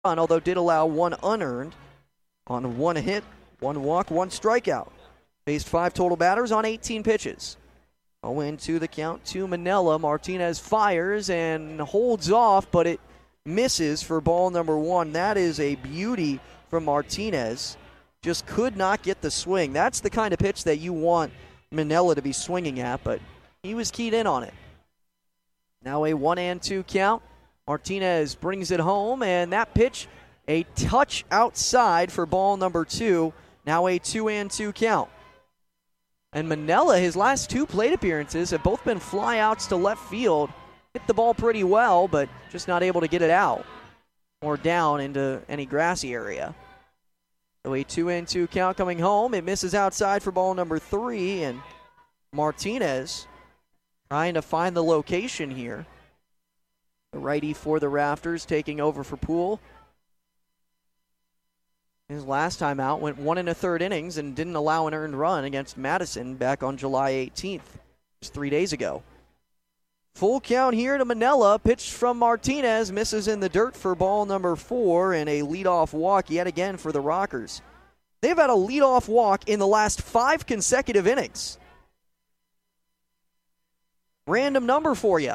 although did allow one unearned on one hit, one walk, one strikeout. Faced 5 total batters on 18 pitches. 0-2 the count to Manella. Martinez fires and holds off, but it misses for ball number 1. That is a beauty from Martinez. Just could not get the swing. That's the kind of pitch that you want Manella to be swinging at, but he was keyed in on it. Now a 1-2 count. Martinez brings it home, and that pitch, a touch outside for ball number 2. Now a 2-2 count. And Manella, his last 2 plate appearances have both been flyouts to left field. Hit the ball pretty well, but just not able to get it out or down into any grassy area. So a 2-2 count coming home. It misses outside for ball number 3, and Martinez trying to find the location here. The righty for the Rafters taking over for Poole. His last time out went 1 1/3 innings and didn't allow an earned run against Madison back on July 18th, just 3 days ago. Full count here to Manella. Pitch from Martinez. Misses in the dirt for ball number 4, and a leadoff walk yet again for the Rockers. They've had a leadoff walk in the last 5 consecutive innings. Random number for you.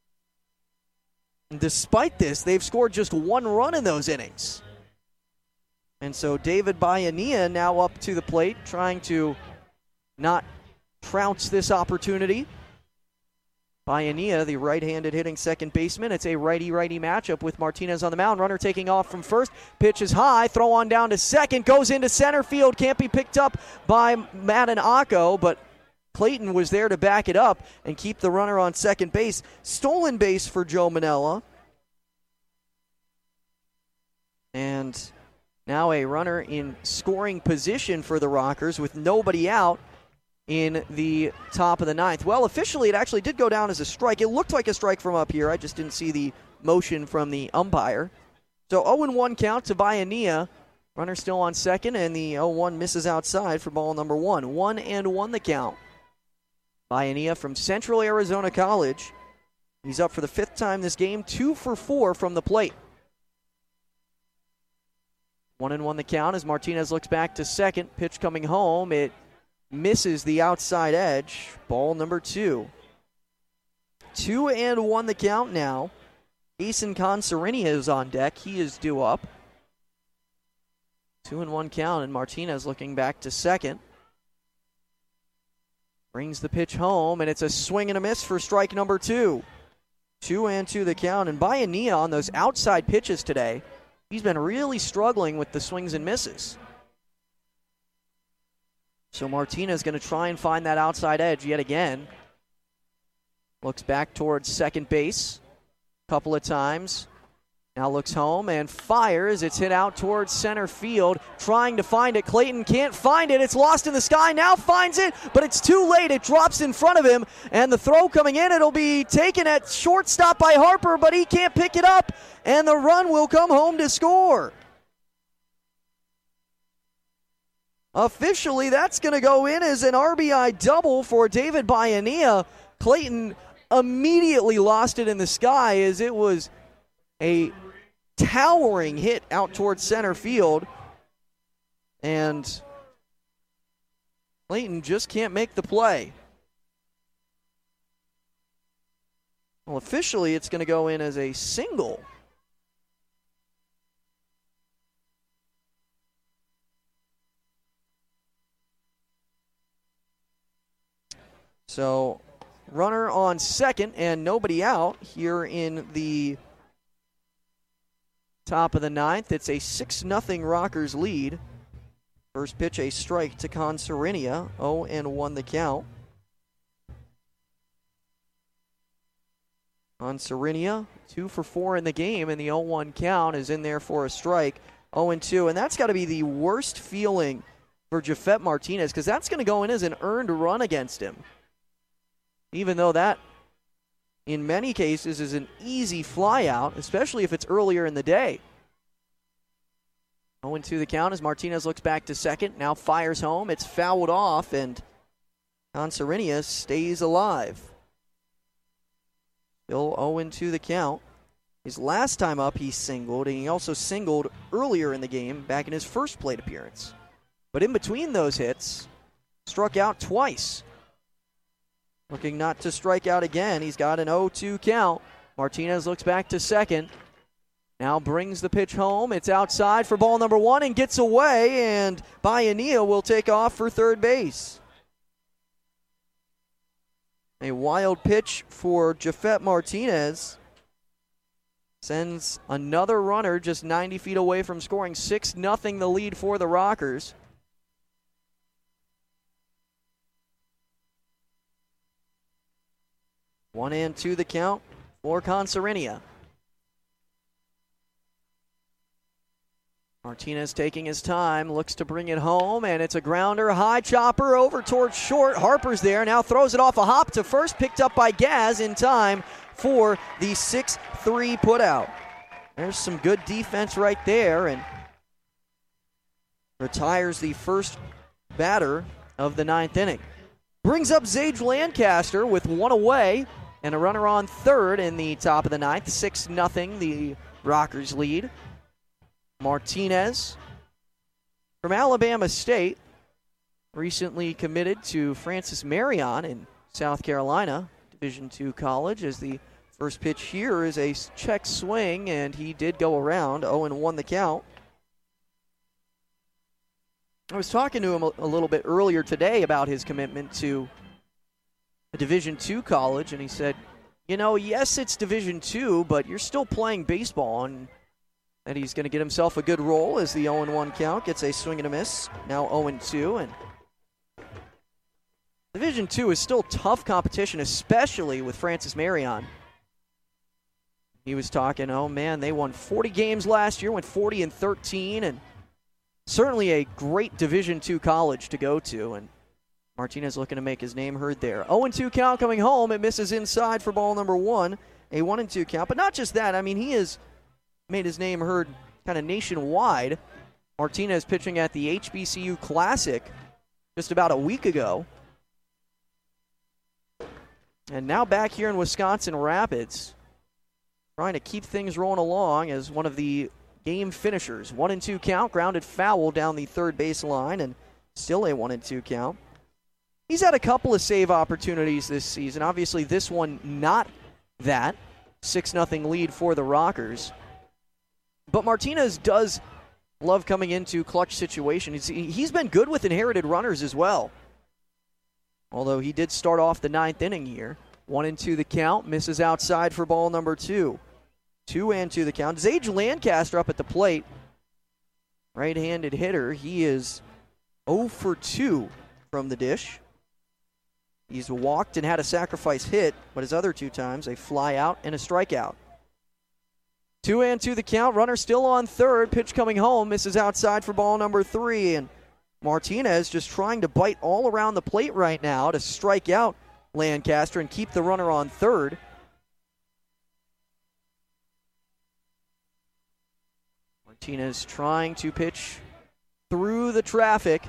And despite this, they've scored just 1 run in those innings. And so David Bayanilla now up to the plate, trying to not trounce this opportunity. Bayanilla, the right-handed hitting second baseman. It's a righty-righty matchup with Martinez on the mound. Runner taking off from first. Pitch is high. Throw on down to second. Goes into center field. Can't be picked up by Madden Acco, but Clayton was there to back it up and keep the runner on second base. Stolen base for Joe Manella. And now a runner in scoring position for the Rockers with nobody out in the top of the 9th. Well, officially it actually did go down as a strike. It looked like a strike from up here. I just didn't see the motion from the umpire. So 0-1 count to Bayanilla. Runner still on second, and the 0-1 misses outside for ball number 1. 1-1 the count. Bayanilla from Central Arizona College. He's up for the 5th time this game, 2 for 4 from the plate. 1-1 the count as Martinez looks back to second. Pitch coming home. It misses the outside edge. Ball number 2. 2-1 the count now. Jason Consarini is on deck. He is due up. 2-1 count, and Martinez looking back to second. Brings the pitch home, and it's a swing and a miss for strike number 2. 2-2 the count, and Bayanilla on those outside pitches today, he's been really struggling with the swings and misses. So Martinez going to try and find that outside edge yet again. Looks back towards second base a couple of times. Now looks home and fires. It's hit out towards center field. Trying to find it. Clayton can't find it. It's lost in the sky. Now finds it, but it's too late. It drops in front of him, and the throw coming in, it'll be taken at shortstop by Harper, but he can't pick it up, and the run will come home to score. Officially, that's going to go in as an RBI double for David Bayanilla. Clayton immediately lost it in the sky as it was a towering hit out towards center field. And Clayton just can't make the play. Well, officially, it's going to go in as a single. So, runner on second and nobody out here in the top of the 9th. It's a 6-0 Rockers lead. First pitch, a strike to Consarini. 0-1 the count. Consarini, 2 for 4 in the game, and the 0-1 count is in there for a strike. 0-2, and that's got to be the worst feeling for Jafet Martinez, because that's going to go in as an earned run against him. Even though that, in many cases, is an easy flyout, especially if it's earlier in the day. 0-2 the count as Martinez looks back to second. Now fires home. It's fouled off, and Consarini stays alive. Still 0-2 the count. His last time up, he singled, and he also singled earlier in the game back in his first plate appearance. But in between those hits, struck out twice. Looking not to strike out again. He's got an 0-2 count. Martinez looks back to second. Now brings the pitch home. It's outside for ball number 1 and gets away, and Bayanilla will take off for third base. A wild pitch for Jafet Martinez sends another runner just 90 feet away from scoring. 6-0 the lead for the Rockers. One and two the count for Consarinia. Martinez taking his time, looks to bring it home, and it's a grounder, high chopper over towards short. Harper's there, now throws it off a hop to first, picked up by Gaz in time for the 6-3 putout. There's some good defense right there, and retires the first batter of the 9th inning. Brings up Zage Lancaster with one away and a runner on third in the top of the 9th. 6-0 the Rockers lead. Martinez from Alabama State, recently committed to Francis Marion in South Carolina, Division II college, as the first pitch here is a check swing, and he did go around. 0-1 the count. I was talking to him a little bit earlier today about his commitment to a Division II college, and he said, you know, yes, it's Division II, but you're still playing baseball, and he's going to get himself a good roll as the 0-1 count gets a swing and a miss. Now 0-2, and Division II is still tough competition, especially with Francis Marion. He was talking, oh man, they won 40 games last year, went 40-13, and certainly a great Division II college to go to, and Martinez looking to make his name heard there. 0-2 count coming home. It misses inside for ball number 1. A 1-2 count. But not just that. I mean, he has made his name heard kind of nationwide. Martinez pitching at the HBCU Classic just about a week ago. And now back here in Wisconsin Rapids, trying to keep things rolling along as one of the game finishers. 1-2 count, grounded foul down the third base line, and still a 1-2 count. He's had a couple of save opportunities this season. Obviously, this one not that. 6-0 lead for the Rockers. But Martinez does love coming into clutch situations. He's been good with inherited runners as well. Although he did start off the 9th inning here. 1-2 the count, misses outside for ball number 2. 2-2 the count. Zage Lancaster up at the plate. Right-handed hitter. He is 0-2 from the dish. He's walked and had a sacrifice hit, but his other 2 times, a fly out and a strikeout. 2-2 the count, runner still on third, pitch coming home, misses outside for ball number 3, and Martinez just trying to bite all around the plate right now to strike out Lancaster and keep the runner on third. Martinez trying to pitch through the traffic.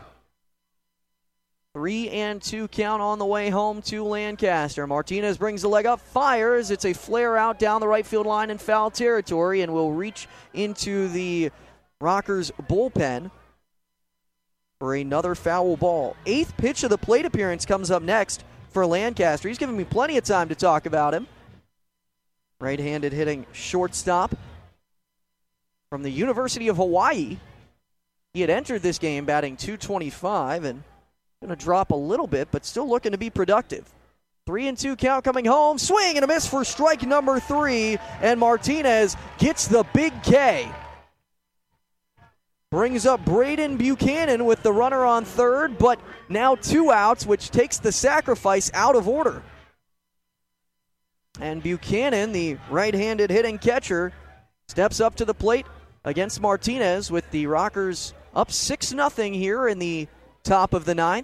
3-2 count on the way home to Lancaster. Martinez brings the leg up, fires. It's a flare out down the right field line in foul territory and will reach into the Rockers bullpen for another foul ball. 8th pitch of the plate appearance comes up next for Lancaster. He's giving me plenty of time to talk about him. Right-handed hitting shortstop from the University of Hawaii. He had entered this game batting .225 and going to drop a little bit, but still looking to be productive. 3-2 count coming home. Swing and a miss for strike number 3, and Martinez gets the big K. Brings up Braden Buchanan with the runner on third, but now 2 outs, which takes the sacrifice out of order. And Buchanan, the right-handed hitting catcher, steps up to the plate against Martinez with the Rockers up 6-0 here in the top of the 9th.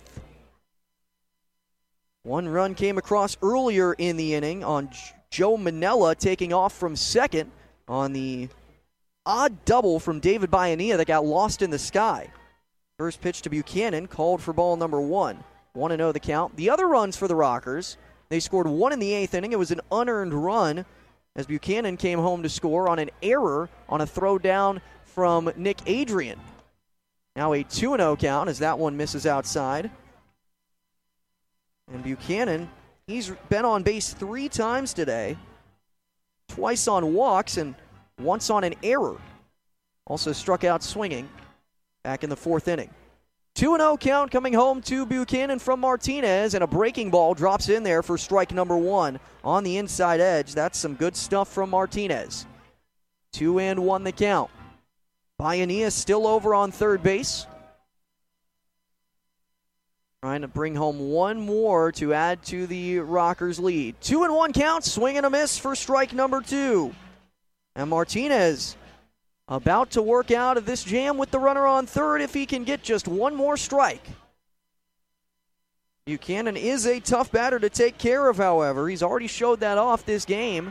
1 run came across earlier in the inning on Joe Manella taking off from second on the odd double from David Bayanilla that got lost in the sky. First pitch to Buchanan, called for ball number 1. 1-0 the count. The other runs for the Rockers, they scored 1 in the 8th inning. It was an unearned run as Buchanan came home to score on an error on a throw down from Nick Adrian. Now a 2-0 count as that one misses outside. And Buchanan, he's been on base 3 times today, twice on walks and once on an error. Also struck out swinging back in the 4th inning. 2-0 count coming home to Buchanan from Martinez, and a breaking ball drops in there for strike number 1 on the inside edge. That's some good stuff from Martinez. 2-1 the count. Bayanea still over on third base. Trying to bring home one more to add to the Rockers' lead. 2-1 count, swing and a miss for strike number 2. And Martinez about to work out of this jam with the runner on third if he can get just one more strike. Buchanan is a tough batter to take care of, however. He's already showed that off this game.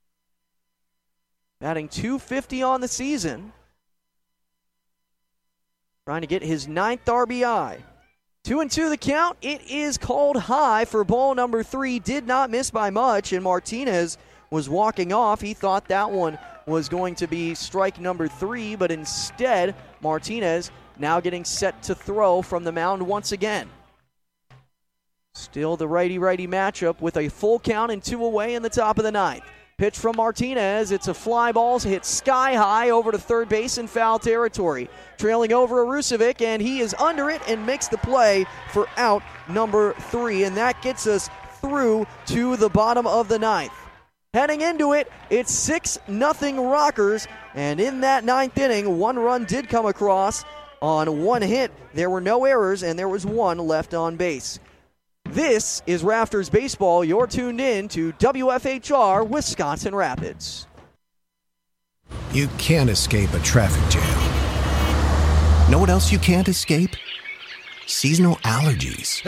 Batting .250 on the season. Trying to get his 9th RBI. 2-2 the count. It is called high for ball number 3. Did not miss by much, and Martinez was walking off. He thought that one was going to be strike number 3, but instead, Martinez now getting set to throw from the mound once again. Still the righty-righty matchup with a full count and 2 away in the top of the 9th. Pitch from Martinez. It's a fly ball, hit sky high over to third base in foul territory. Trailing over Arusevic, and he is under it and makes the play for out number 3, and that gets us through to the bottom of the 9th. Heading into it, it's 6-0 Rockers, and in that 9th inning, 1 run did come across on 1 hit. There were no errors, and there was 1 left on base. This is Rafters Baseball. You're tuned in to WFHR Wisconsin Rapids. You can't escape a traffic jam. Know what else you can't escape? Seasonal allergies.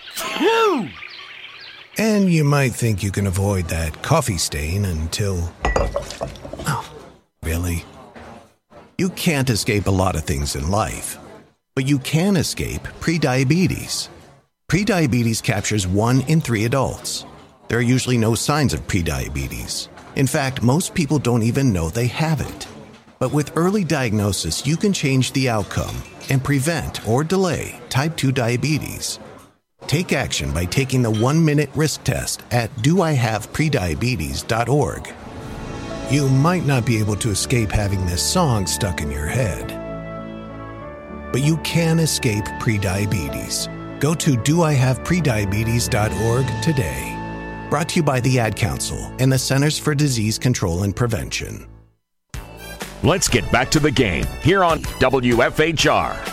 And you might think you can avoid that coffee stain until... Oh, really? You can't escape a lot of things in life, but you can escape prediabetes. Prediabetes captures 1 in 3 adults. There are usually no signs of prediabetes. In fact, most people don't even know they have it. But with early diagnosis, you can change the outcome and prevent or delay type 2 diabetes. Take action by taking the 1-minute risk test at doihaveprediabetes.org. You might not be able to escape having this song stuck in your head, but you can escape prediabetes. Go to doihaveprediabetes.org today. Brought to you by the Ad Council and the Centers for Disease Control and Prevention. Let's get back to the game here on WFHR.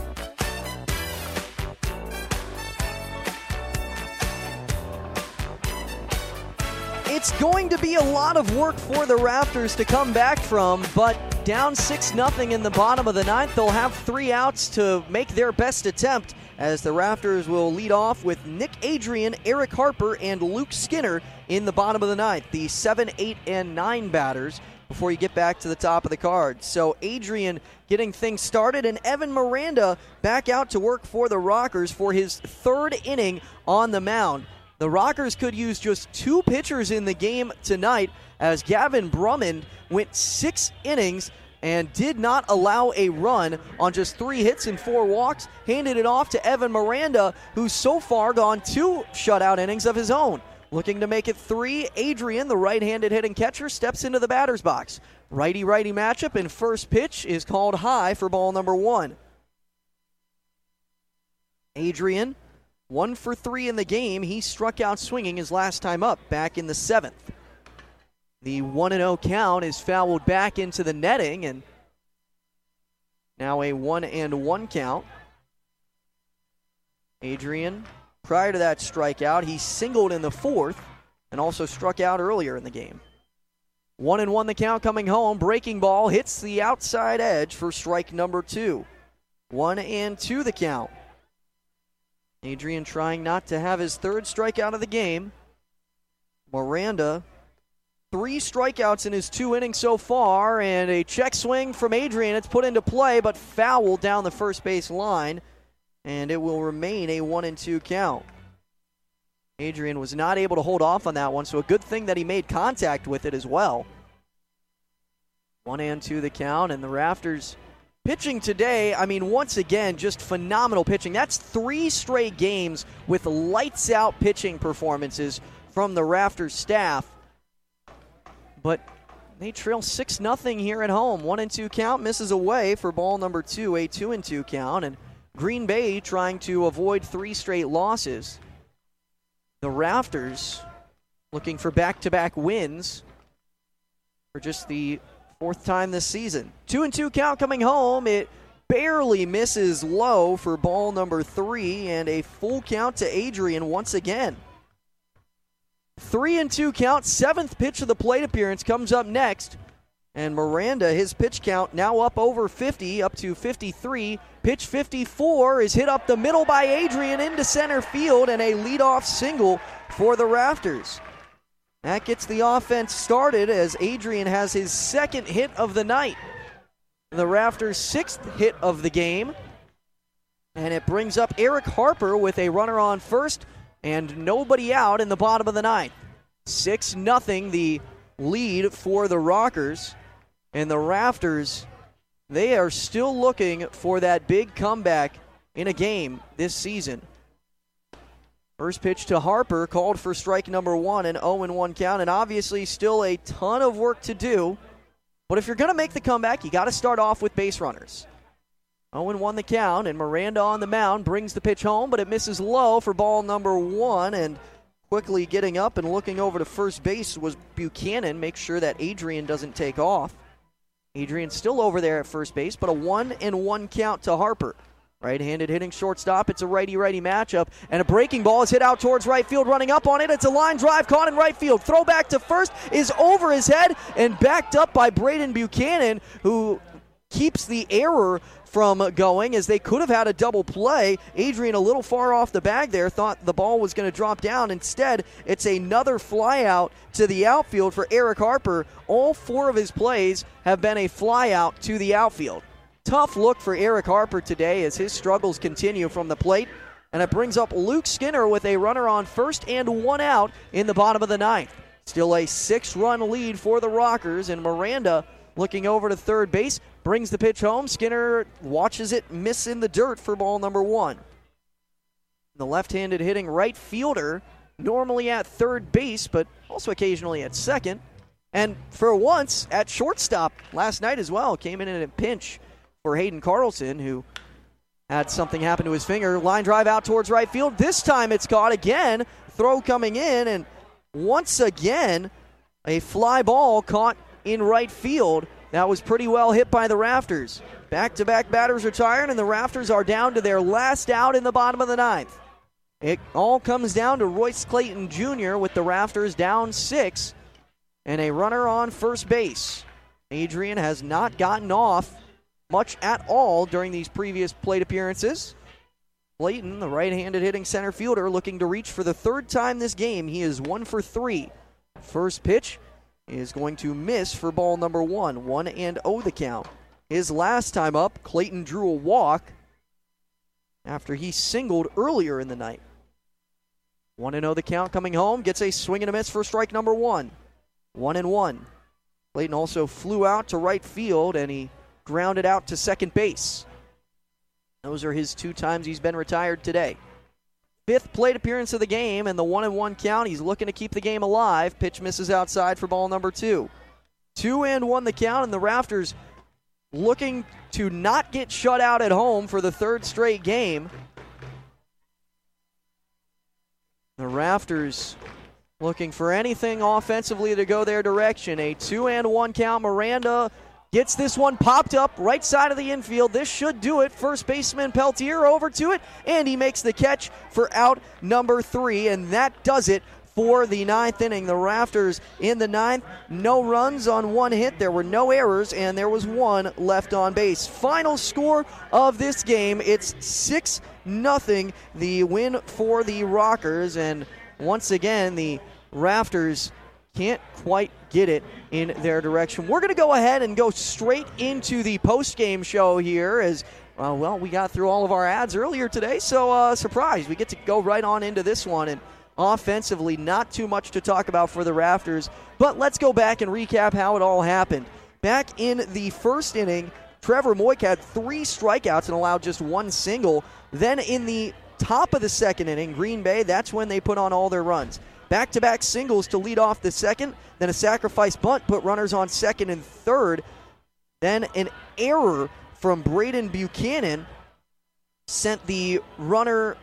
It's going to be a lot of work for the Raptors to come back from, but down 6-0 in the bottom of the 9th, they'll have 3 outs to make their best attempt, as the Raptors will lead off with Nick Adrian, Eric Harper, and Luke Skinner in the bottom of the 9th, the 7, 8, and 9 batters, before you get back to the top of the card. So Adrian getting things started, and Evan Miranda back out to work for the Rockers for his 3rd inning on the mound. The Rockers could use just 2 pitchers in the game tonight, as Gavin Brummond went 6 innings and did not allow a run on just 3 hits and 4 walks, handed it off to Evan Miranda, who's so far gone 2 shutout innings of his own. Looking to make it 3, Adrian, the right-handed hitting catcher, steps into the batter's box. Righty-righty matchup, and first pitch is called high for ball number 1. Adrian, 1 for 3 in the game. He struck out swinging his last time up back in the 7th. The 1-0 count is fouled back into the netting, and now a 1-1 count. Adrian, prior to that strikeout, he singled in the 4th and also struck out earlier in the game. 1-1 the count coming home. Breaking ball hits the outside edge for strike number 2. 1-2 the count. Adrian trying not to have his 3rd strikeout of the game. Miranda, 3 strikeouts in his 2 innings so far, and a check swing from Adrian. It's put into play, but fouled down the first base line, and it will remain a 1-2 count. Adrian was not able to hold off on that one, so a good thing that he made contact with it as well. 1-2 the count, and the Rafters pitching today, I mean, once again, just phenomenal pitching. That's 3 straight games with lights-out pitching performances from the Rafters staff. But they trail 6-0 here at home. 1-2 count, misses away for ball number 2, a 2-2 count, and Green Bay trying to avoid 3 straight losses. The Rafters looking for back-to-back wins for just the 4th time this season. 2-2 count coming home. It barely misses low for ball number 3, and a full count to Adrian once again. 3-2 count, 7th pitch of the plate appearance comes up next. And Miranda, his pitch count now up over 50, up to 53. Pitch 54 is hit up the middle by Adrian into center field, and a leadoff single for the Rafters. That gets the offense started as Adrian has his 2nd hit of the night. The Rafters' 6th hit of the game. And it brings up Eric Harper with a runner on first and nobody out in the bottom of the 9th. 6-0 the lead for the Rockers. And the Rafters, they are still looking for that big comeback in a game this season. First pitch to Harper, called for strike number 1, an 0-1 count, and obviously still a ton of work to do. But if you're going to make the comeback, you got to start off with base runners. 0-1 the count, and Miranda on the mound brings the pitch home, but it misses low for ball number 1, and quickly getting up and looking over to first base was Buchanan, make sure that Adrian doesn't take off. Adrian's still over there at first base, but a 1-1 count to Harper. Right-handed hitting shortstop. It's a righty-righty matchup. And a breaking ball is hit out towards right field. Running up on it. It's a line drive caught in right field. Throw back to first is over his head and backed up by Braden Buchanan, who keeps the error from going as they could have had a double play. Adrian a little far off the bag there. Thought the ball was going to drop down. Instead, it's another fly out to the outfield for Eric Harper. All 4 of his plays have been a fly out to the outfield. Tough look for Eric Harper today as his struggles continue from the plate. And it brings up Luke Skinner with a runner on first and 1 out in the bottom of the 9th. Still a 6-run lead for the Rockers, and Miranda looking over to third base, brings the pitch home. Skinner watches it miss in the dirt for ball number 1. The left-handed hitting right fielder, normally at third base, but also occasionally at second. And for once, at shortstop last night as well, came in a pinch for Hayden Carlson, who had something happen to his finger. Line drive out towards right field. This time it's caught again. Throw coming in, and once again, a fly ball caught in right field. That was pretty well hit by the Rafters. Back-to-back batters retired, and the Rafters are down to their last out in the bottom of the 9th. It all comes down to Royce Clayton Jr. with the Rafters down 6 and a runner on first base. Adrian has not gotten off much at all during these previous plate appearances. Clayton, the right-handed hitting center fielder, looking to reach for the 3rd time this game. He is 1 for 3. First pitch is going to miss for ball number 1. 1-0 the count. His last time up, Clayton drew a walk after he singled earlier in the night. 1-0 the count coming home. Gets a swing and a miss for strike number 1. 1-1. Clayton also flew out to right field, and he grounded out to second base. Those are his 2 times he's been retired today. 5th plate appearance of the game, and the 1-1 count. He's looking to keep the game alive. Pitch misses outside for ball number 2. 2-1 the count, and the Rafters looking to not get shut out at home for the 3rd straight game. The Rafters looking for anything offensively to go their direction. A 2-1 count. Miranda gets this one popped up right side of the infield. This should do it. First baseman Peltier over to it, and he makes the catch for out number 3, and that does it for the 9th inning. The Rafters in the 9th, no runs on 1 hit. There were no errors, and there was 1 left on base. Final score of this game, it's 6-0, the win for the Rockers, and once again, the Rafters can't quite get it in their direction. We're going to go ahead and go straight into the post-game show here as, we got through all of our ads earlier today, so surprise. We get to go right on into this one, and offensively, not too much to talk about for the Rafters. But let's go back and recap how it all happened. Back in the first inning, Trevor Moik had 3 strikeouts and allowed just 1 single. Then in the top of the second inning, Green Bay, that's when they put on all their runs. Back-to-back singles to lead off the second, then a sacrifice bunt put runners on second and third. Then an error from Braden Buchanan sent the runner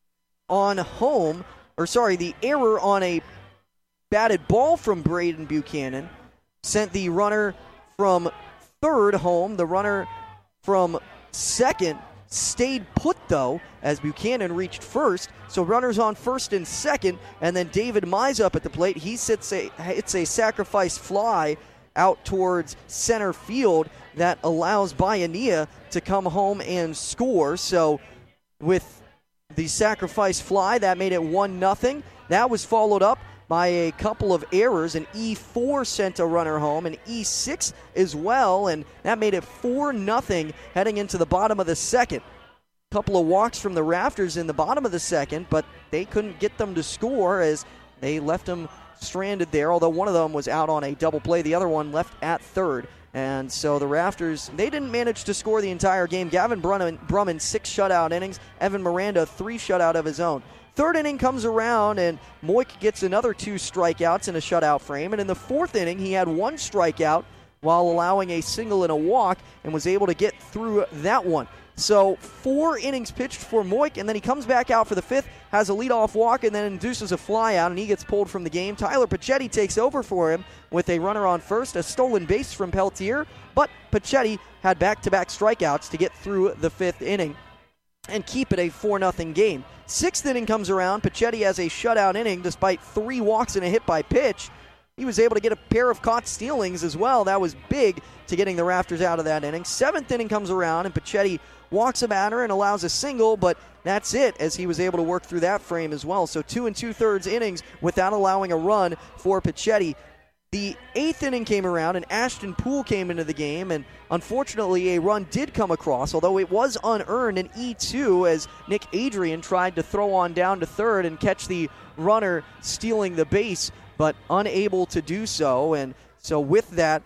on home, the error on a batted ball from Braden Buchanan sent the runner from third home. The runner from second stayed put, though, as Buchanan reached first. So runners on first and second, and then David Mize up at the plate. He hits a sacrifice fly out towards center field that allows Bayanea to come home and score. So with the sacrifice fly, that made it 1-0. That was followed up by a couple of errors. An E4 sent a runner home, an E6 as well, and that made it 4-0 heading into the bottom of the second. Couple of walks from the Rafters in the bottom of the second, but they couldn't get them to score as they left them stranded there, although one of them was out on a double play. The other one left at third. And so the Rafters, they didn't manage to score the entire game. Gavin Brumman 6 shutout innings. Evan Miranda 3 shutout of his own. Third inning comes around, and Moik gets another 2 strikeouts in a shutout frame. And in the fourth inning, he had 1 strikeout while allowing a single and a walk and was able to get through that one. So 4 innings pitched for Moik, and then he comes back out for the 5th, has a leadoff walk, and then induces a fly out, and he gets pulled from the game. Tyler Pachetti takes over for him with a runner on first, a stolen base from Peltier, but Pachetti had back-to-back strikeouts to get through the 5th inning and keep it a 4-0 game. 6th inning comes around. Pachetti has a shutout inning despite 3 walks and a hit by pitch. He was able to get a pair of caught stealings as well. That was big to getting the Rafters out of that inning. 7th inning comes around, and Pachetti walks a batter and allows a single, but that's it, as he was able to work through that frame as well. So 2 2/3 innings without allowing a run for Pachetti. The 8th inning came around, and Ashton Poole came into the game, and unfortunately a run did come across, although it was unearned, an E2, as Nick Adrian tried to throw on down to third and catch the runner stealing the base, but unable to do so. And so with that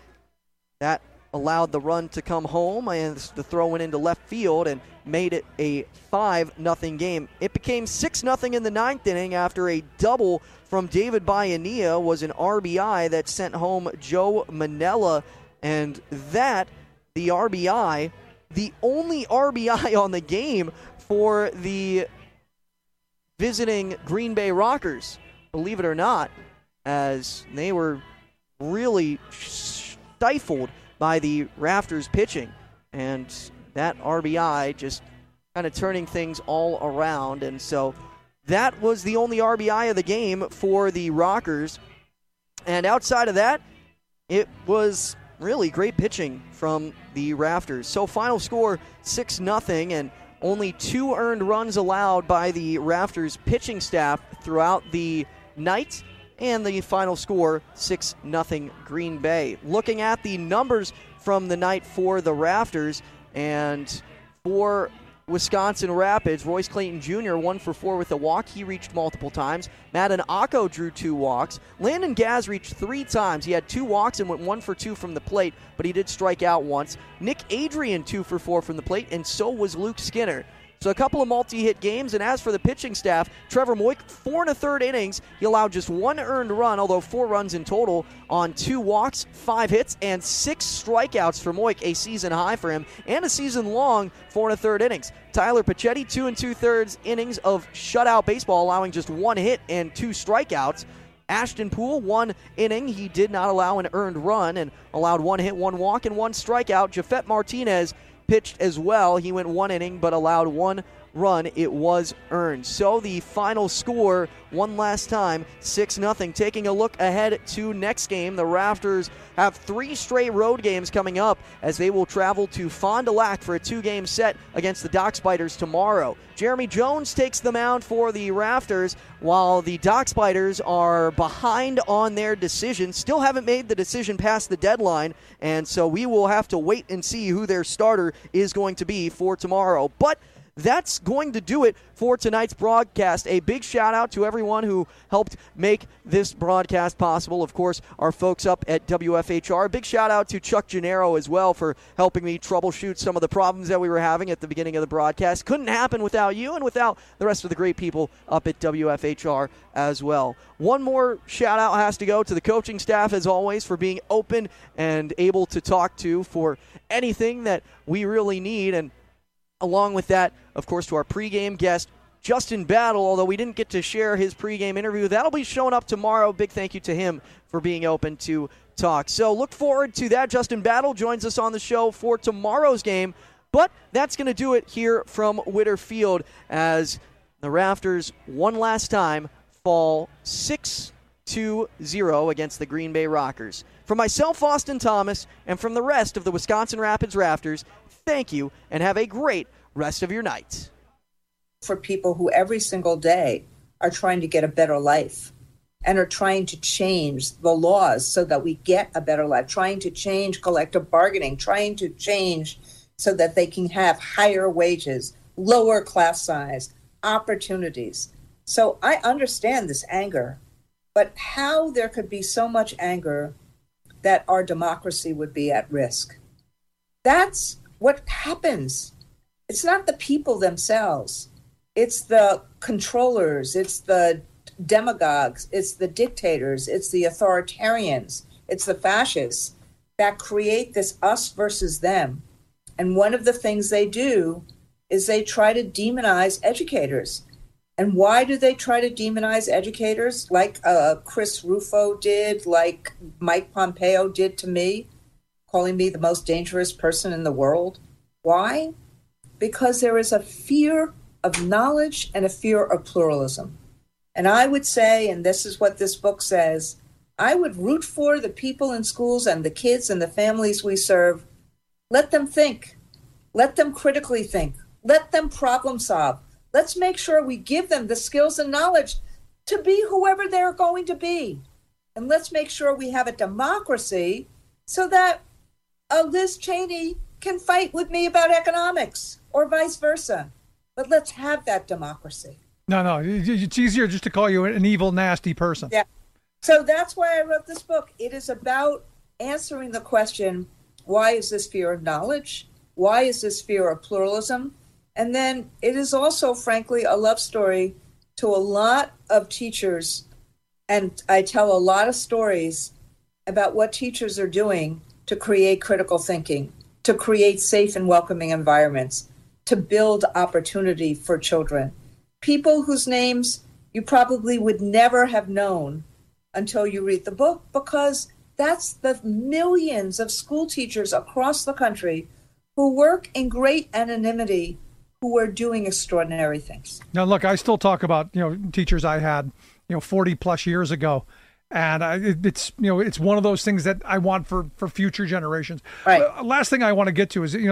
allowed the run to come home, and the throw went into left field and made it a 5-0 game. It became 6-0 in the 9th inning after a double from David Bayanea was an RBI that sent home Joe Manella, and that, the RBI, the only RBI on the game for the visiting Green Bay Rockers, believe it or not, as they were really stifled by the Rafters pitching, and that RBI just kind of turning things all around. And so that was the only RBI of the game for the Rockers. And outside of that, it was really great pitching from the Rafters. So final score 6-0, and only 2 earned runs allowed by the Rafters pitching staff throughout the night. And the final score, 6-0 Green Bay. Looking at the numbers from the night for the Rafters, and for Wisconsin Rapids, Royce Clayton Jr. 1 for 4 with a walk. He reached multiple times. Madden Akko drew 2 walks. Landon Gaz reached 3 times. He had 2 walks and went 1 for 2 from the plate, but he did strike out once. Nick Adrian 2 for 4 from the plate, and so was Luke Skinner. So a couple of multi-hit games, and as for the pitching staff, Trevor Moik, 4 1/3 innings. He allowed just 1 earned run, although 4 runs in total on 2 walks, 5 hits, and 6 strikeouts for Moik, a season high for him, and a season-long 4 1/3 innings. Tyler Pachetti, 2 2/3 innings of shutout baseball, allowing just 1 hit and 2 strikeouts. Ashton Poole, 1 inning. He did not allow an earned run and allowed 1 hit, 1 walk, and 1 strikeout. Jafet Martinez pitched as well. He went 1 inning but allowed 1 run. It was earned. So the final score, one last time, 6-0. Taking a look ahead to next game, the Rafters have 3 straight road games coming up as they will travel to Fond du Lac for a 2-game set against the Dock Spiders tomorrow. Jeremy Jones takes the mound for the Rafters, while the Dock Spiders are behind on their decision. Still haven't made the decision past the deadline, and so we will have to wait and see who their starter is going to be for tomorrow. But that's going to do it for tonight's broadcast. A big shout out to everyone who helped make this broadcast possible. Of course, our folks up at WFHR. A big shout out to Chuck Gennaro as well for helping me troubleshoot some of the problems that we were having at the beginning of the broadcast. Couldn't happen without you and without the rest of the great people up at WFHR as well. One more shout out has to go to the coaching staff, as always, for being open and able to talk to for anything that we really need. And along with that, of course, to our pregame guest, Justin Battle, although we didn't get to share his pregame interview. That'll be showing up tomorrow. Big thank you to him for being open to talk. So look forward to that. Justin Battle joins us on the show for tomorrow's game. But that's going to do it here from Witter Field as the Rafters one last time fall 6-0 against the Green Bay Rockers. From myself, Austin Thomas, and from the rest of the Wisconsin Rapids Rafters, thank you and have a great rest of your night. For people who every single day are trying to get a better life and are trying to change the laws so that we get a better life, trying to change collective bargaining, trying to change so that they can have higher wages, lower class size, opportunities. So I understand this anger, but how there could be so much anger that our democracy would be at risk. That's what happens. It's not the people themselves. It's the controllers. It's the demagogues. It's the dictators. It's the authoritarians. It's the fascists that create this us versus them. And one of the things they do is they try to demonize educators. And why do they try to demonize educators like Chris Rufo did, like Mike Pompeo did to me, calling me the most dangerous person in the world? Why? Because there is a fear of knowledge and a fear of pluralism. And I would say, and this is what this book says, I would root for the people in schools and the kids and the families we serve. Let them think. Let them critically think. Let them problem solve. Let's make sure we give them the skills and knowledge to be whoever they're going to be. And let's make sure we have a democracy so that Liz Cheney can fight with me about economics or vice versa. But let's have that democracy. No, it's easier just to call you an evil, nasty person. Yeah. So that's why I wrote this book. It is about answering the question, why is this fear of knowledge? Why is this fear of pluralism? And then it is also, frankly, a love story to a lot of teachers. And I tell a lot of stories about what teachers are doing to create critical thinking, to create safe and welcoming environments, to build opportunity for children. People whose names you probably would never have known until you read the book, because that's the millions of school teachers across the country who work in great anonymity, who are doing extraordinary things. Now, look, I still talk about, teachers I had, 40 plus years ago. And it's one of those things that I want for future generations. Right. Last thing I want to get to is,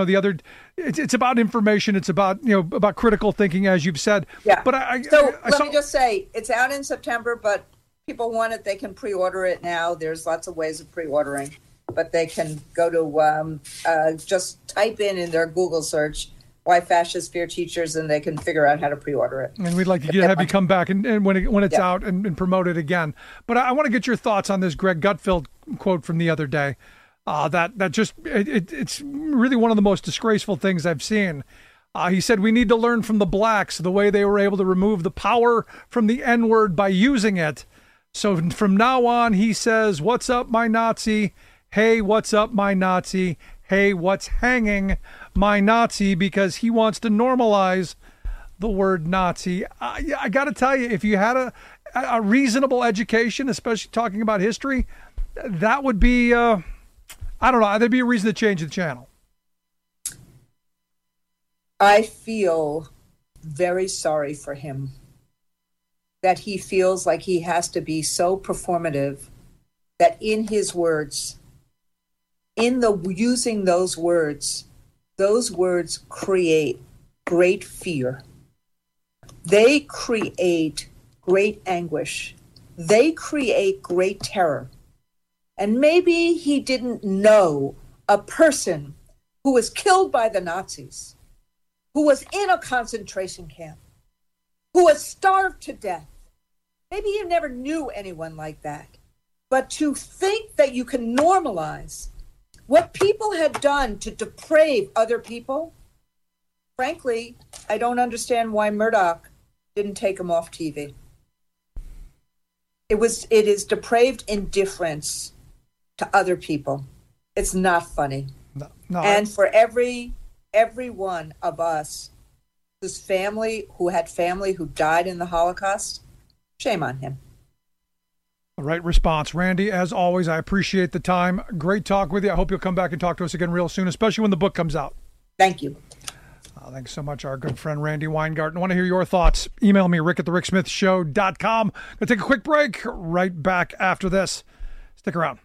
it's about information. It's about, about critical thinking, as you've said. Yeah. But let me just say, it's out in September, but people want it. They can pre-order it now. There's lots of ways of pre-ordering, but they can go to just type in their Google search, why fascists fear teachers, and they can figure out how to pre-order it. And we'd like to have you come back and when it's out and promote it again. But I want to get your thoughts on this Greg Gutfeld quote from the other day. It's really one of the most disgraceful things I've seen. He said, we need to learn from the blacks the way they were able to remove the power from the N-word by using it. So from now on, he says, what's up, my Nazi? Hey, what's up, my Nazi? Hey, what's hanging, my Nazi? Because he wants to normalize the word Nazi. I got to tell you, if you had a reasonable education, especially talking about history, that would be, I don't know, there'd be a reason to change the channel. I feel very sorry for him that he feels like he has to be so performative that in his words, using those words create great fear. They create great anguish. They create great terror. And maybe he didn't know a person who was killed by the Nazis. who was in a concentration camp, who was starved to death. Maybe you never knew anyone like that. But to think that you can normalize what people had done to deprave other people, frankly, I don't understand why Murdoch didn't take him off TV. It is depraved indifference to other people. It's not funny. No. And for every one of us who had family who died in the Holocaust, shame on him. The right response. Randy, as always, I appreciate the time. Great talk with you. I hope you'll come back and talk to us again real soon, especially when the book comes out. Thank you. Thanks so much, our good friend Randy Weingarten. I want to hear your thoughts. Email me, rick@thericksmithshow.com. Going to take a quick break. Right back after this. Stick around.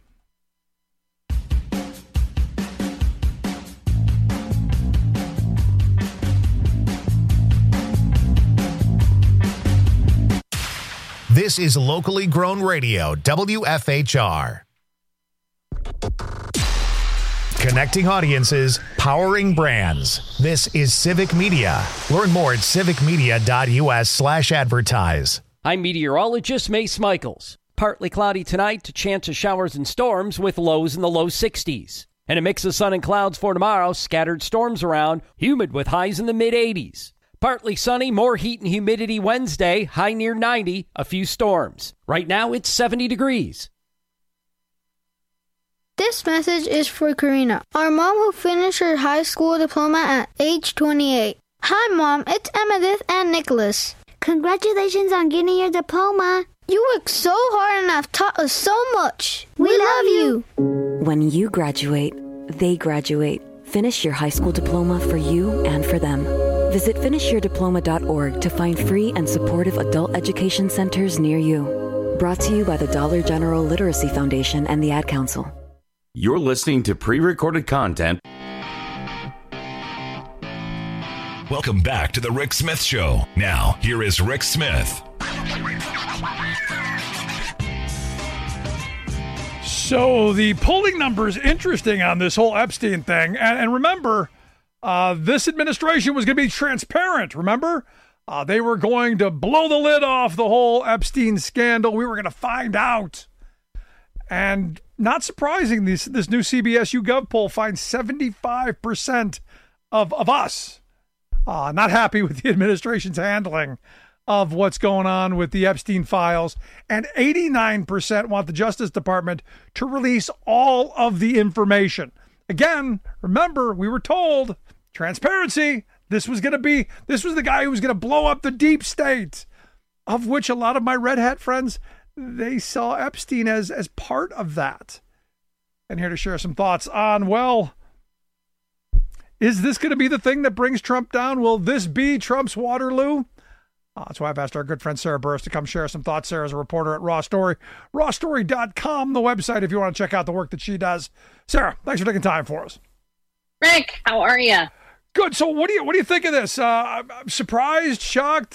This is locally grown radio, WFHR. Connecting audiences, powering brands. This is Civic Media. Learn more at civicmedia.us/advertise. I'm meteorologist Mace Michaels. Partly cloudy tonight, chance of showers and storms with lows in the low 60s. And a mix of sun and clouds for tomorrow, scattered storms around, humid with highs in the mid-80s. Partly sunny, more heat and humidity Wednesday, high near 90, a few storms. Right now, it's 70 degrees. This message is for Karina, our mom who finished her high school diploma at age 28. Hi, Mom. It's Emmettith and Nicholas. Congratulations on getting your diploma. You worked so hard and have taught us so much. We love you. When you graduate, they graduate. Finish your high school diploma for you and for them. Visit finishyourdiploma.org to find free and supportive adult education centers near you. Brought to you by the Dollar General Literacy Foundation and the Ad Council. You're listening to pre-recorded content. Welcome back to the Rick Smith Show. Now, here is Rick Smith. So the polling number is interesting on this whole Epstein thing. And remember, this administration was going to be transparent, remember? They were going to blow the lid off the whole Epstein scandal. We were going to find out. And not surprising, this new CBS YouGov poll finds 75% of us not happy with the administration's handling of what's going on with the Epstein files. And 89% want the Justice Department to release all of the information. Again, remember, we were told transparency. This was the guy who was going to blow up the deep state, of which a lot of my red hat friends, they saw Epstein as part of that. And here to share some thoughts on, well, is this going to be the thing that brings Trump down? Will this be Trump's Waterloo? That's why I've asked our good friend Sarah Burris to come share some thoughts. Sarah's a reporter at Raw Story. RawStory.com, the website, if you want to check out the work that she does. Sarah, thanks for taking time for us. Rick, how are you? Good. So what do you think of this? I'm surprised, shocked?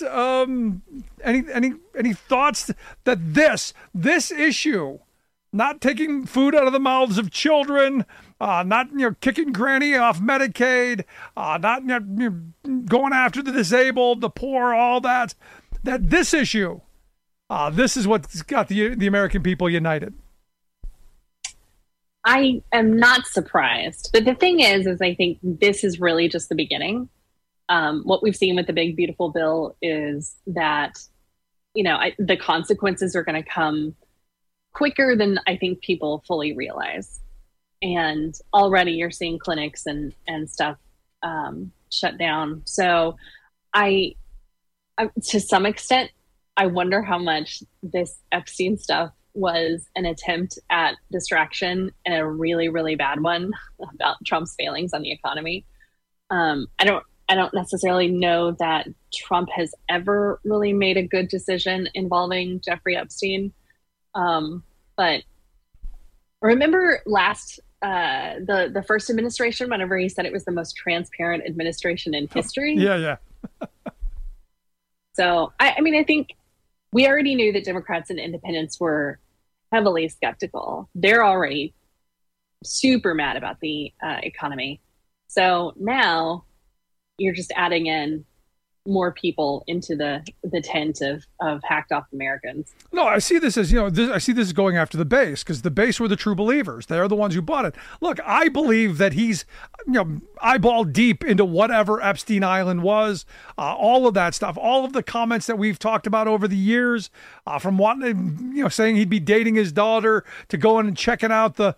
Any thoughts that this issue, not taking food out of the mouths of children, not kicking granny off Medicaid, not going after the disabled, the poor, all that this issue, this is what's got the American people united. I am not surprised. But the thing is I think this is really just the beginning. What we've seen with the big, beautiful bill is that, the consequences are going to come quicker than I think people fully realize. And already you're seeing clinics and stuff shut down. So I, to some extent, I wonder how much this Epstein stuff was an attempt at distraction and a really, really bad one about Trump's failings on the economy. I don't necessarily know that Trump has ever really made a good decision involving Jeffrey Epstein. But remember the first administration, whenever he said it was the most transparent administration in history? Yeah. So, I think we already knew that Democrats and independents were heavily skeptical. They're already super mad about the economy. So now you're just adding in more people into the tent of hacked off Americans. No, I see this as, I see this as going after the base, because the base were the true believers. They're the ones who bought it. Look, I believe that he's, eyeball deep into whatever Epstein Island was, all of that stuff, all of the comments that we've talked about over the years, from wanting, saying he'd be dating his daughter to going and checking out the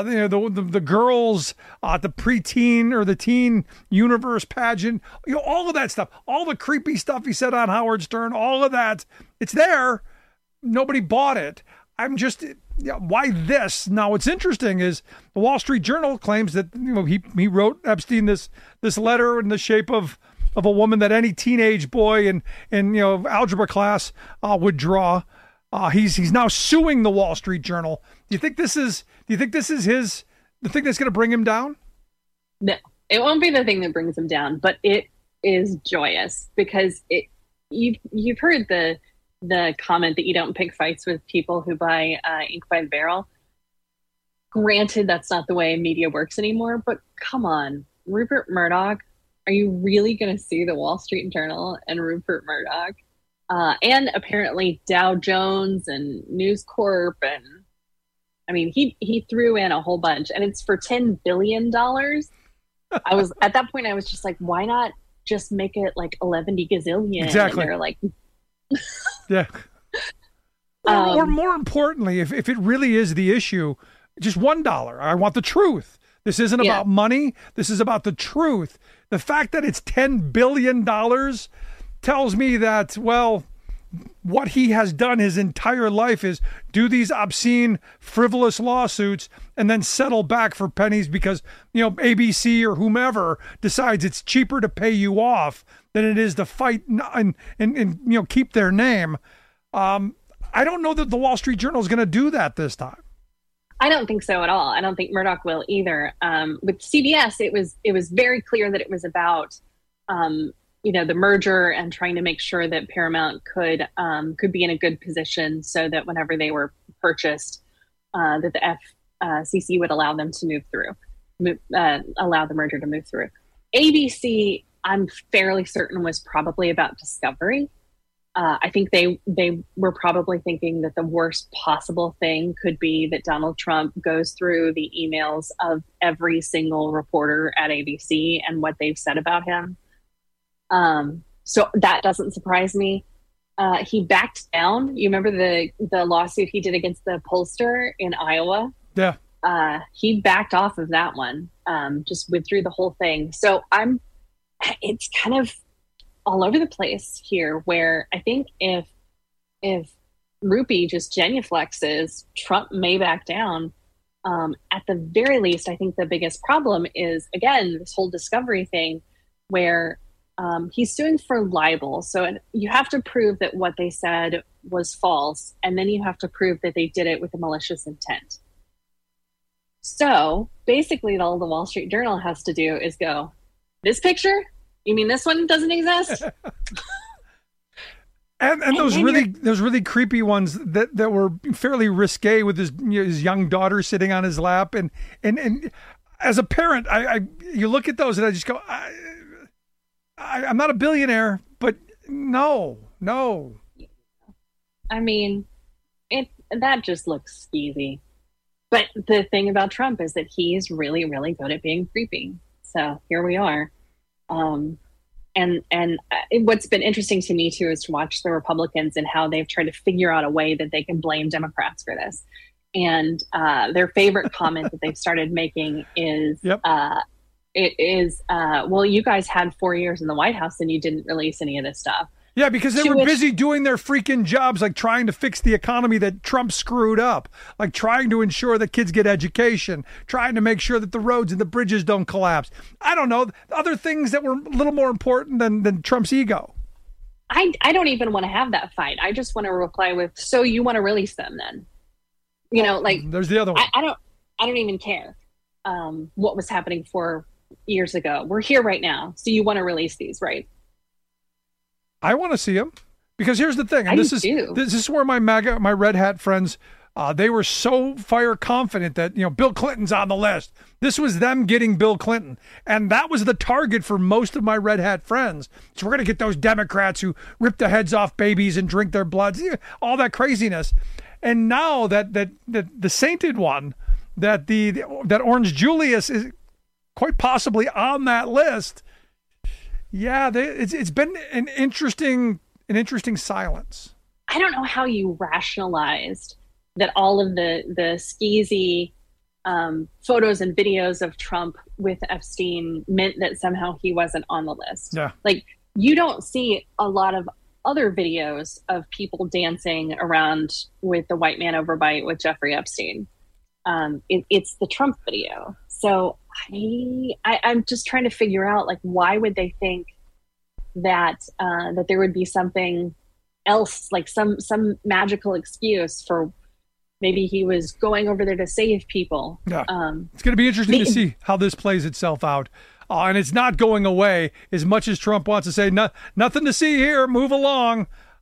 girls, the preteen or the teen universe pageant, all of that stuff, all the creepy stuff he said on Howard Stern, all of that, it's there. Nobody bought it. I'm just, why this? Now, what's interesting is the Wall Street Journal claims that, he wrote Epstein this letter in the shape of a woman that any teenage boy in algebra class would draw. He's now suing the Wall Street Journal. Do you think this is the thing that's going to bring him down? No, it won't be the thing that brings him down, but it is joyous, because you've heard the comment that you don't pick fights with people who buy ink by the barrel. Granted, that's not the way media works anymore, but come on, Rupert Murdoch, are you really going to sue the Wall Street Journal and Rupert Murdoch? And apparently Dow Jones and News Corp, and I mean, he threw in a whole bunch, and it's for $10 billion. At that point, I was just like, why not just make it like 11 gazillion? Exactly. And they're like, yeah. Or more importantly, if it really is the issue, just $1. I want the truth. This isn't about money. This is about the truth. The fact that it's $10 billion tells me that, well, what he has done his entire life is do these obscene, frivolous lawsuits and then settle back for pennies because, ABC or whomever decides it's cheaper to pay you off than it is to fight and keep their name. I don't know that the Wall Street Journal is going to do that this time. I don't think so at all. I don't think Murdoch will either. With CBS, it was very clear that it was about the merger and trying to make sure that Paramount could be in a good position so that whenever they were purchased, that the FCC would allow them to allow the merger to move through. ABC, I'm fairly certain, was probably about Discovery. I think they were probably thinking that the worst possible thing could be that Donald Trump goes through the emails of every single reporter at ABC and what they've said about him. So that doesn't surprise me. He backed down. You remember the lawsuit he did against the pollster in Iowa? Yeah. He backed off of that one, just withdrew the whole thing. So it's kind of all over the place here, where I think if Rupee just genuflexes, Trump may back down. At the very least, I think the biggest problem is, again, this whole Discovery thing where he's suing for libel. So you have to prove that what they said was false, and then you have to prove that they did it with a malicious intent. So basically all the Wall Street Journal has to do is go, this picture? You mean this one doesn't exist? and those really creepy ones that were fairly risque with his young daughter sitting on his lap, and as a parent, you look at those and I just go, I'm not a billionaire, but no. I mean, that just looks skeezy. But the thing about Trump is that he's really, really good at being creepy. So here we are. And what's been interesting to me too is to watch the Republicans and how they've tried to figure out a way that they can blame Democrats for this. And their favorite comment that they've started making is, well, you guys had 4 years in the White House and you didn't release any of this stuff. Yeah, because they were busy doing their freaking jobs, like trying to fix the economy that Trump screwed up, like trying to ensure that kids get education, trying to make sure that the roads and the bridges don't collapse. I don't know, other things that were a little more important than Trump's ego. I don't even want to have that fight. I just want to reply with, so you want to release them then? There's the other one. I don't even care what was happening 4 years ago. We're here right now. So you want to release these, right? I want to see them, because here's the thing, and this is where my red hat friends They were so fire confident that, Bill Clinton's on the list. This was them getting Bill Clinton. And that was the target for most of my red hat friends. So we're going to get those Democrats who rip the heads off babies and drink their blood, all that craziness. And now that the sainted one, that Orange Julius is quite possibly on that list. Yeah, it's been an interesting silence. I don't know how you rationalized that all of the skeezy photos and videos of Trump with Epstein meant that somehow he wasn't on the list. Yeah. Like, you don't see a lot of other videos of people dancing around with the white man overbite with Jeffrey Epstein. It's the Trump video. So I'm just trying to figure out, like, why would they think that there would be something else, like some magical excuse for maybe he was going over there to save people. Yeah. It's going to be interesting to see how this plays itself out. And it's not going away as much as Trump wants to say, nothing to see here, move along.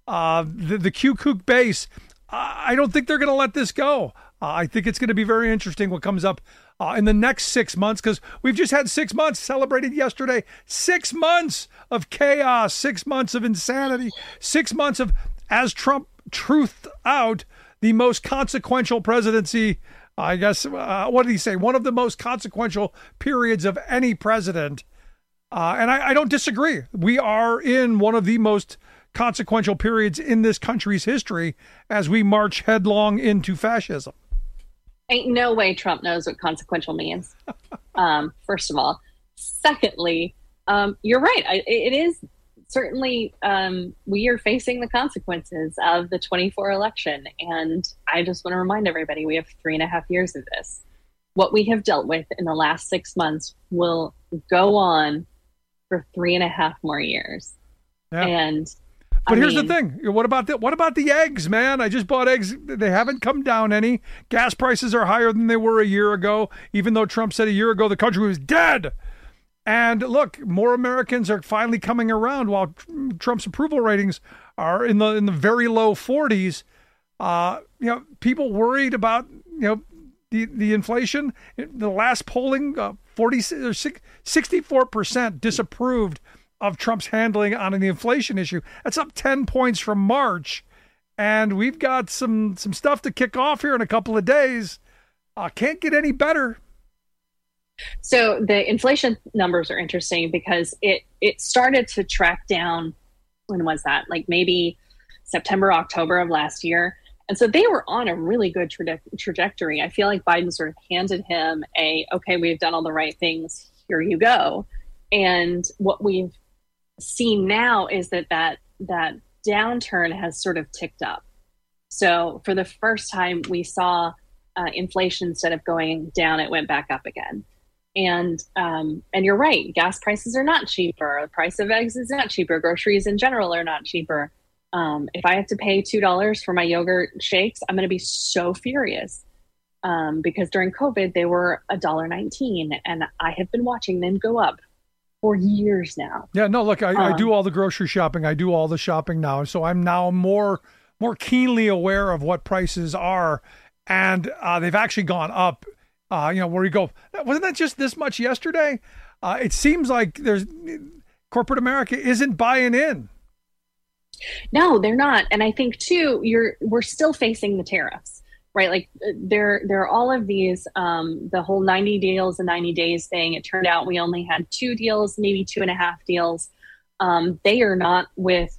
The Q-Kook base, I don't think they're going to let this go. I think it's going to be very interesting what comes up in the next 6 months, because we've just had 6 months celebrated yesterday. 6 months of chaos, 6 months of insanity, 6 months of, as Trump truthed out, the most consequential presidency, I guess, what did he say? One of the most consequential periods of any president. And I don't disagree. We are in one of the most consequential periods in this country's history as we march headlong into fascism. Ain't no way Trump knows what consequential means. First of all. Secondly, you're right. It is certainly, we are facing the consequences of the 24 election. And I just want to remind everybody, we have 3.5 years of this. What we have dealt with in the last 6 months will go on for 3.5 more years. Yeah. And But here's the thing. What about the eggs, man? I just bought eggs. They haven't come down any. Gas prices are higher than they were a year ago, even though Trump said a year ago the country was dead. And look, more Americans are finally coming around while Trump's approval ratings are in the very low 40s. People worried about, the inflation. The last polling, 64% disapproved of Trump's handling on the inflation issue. That's up 10 points from March. And we've got some stuff to kick off here in a couple of days. Can't get any better. So the inflation numbers are interesting because it started to track down. When was that? Like maybe September, October of last year. And so they were on a really good trajectory. I feel like Biden sort of handed him okay, we've done all the right things. Here you go. And what we've seen now is that downturn has sort of ticked up. So for the first time, we saw inflation, instead of going down, it went back up again. And you're right, gas prices are not cheaper. The price of eggs is not cheaper. Groceries in general are not cheaper. If I have to pay $2 for my yogurt shakes, I'm going to be so furious because during COVID, they were $1.19, and I have been watching them go up for years now. Yeah, no, look, I do all the grocery shopping. I do all the shopping now. So I'm now more keenly aware of what prices are. And they've actually gone up, where you go, wasn't that just this much yesterday? It seems like corporate America isn't buying in. No, they're not. And I think too, we're still facing the tariffs, right? Like there are all of these, the whole 90 deals and 90 days thing. It turned out we only had 2 deals, maybe 2.5 deals. They are not with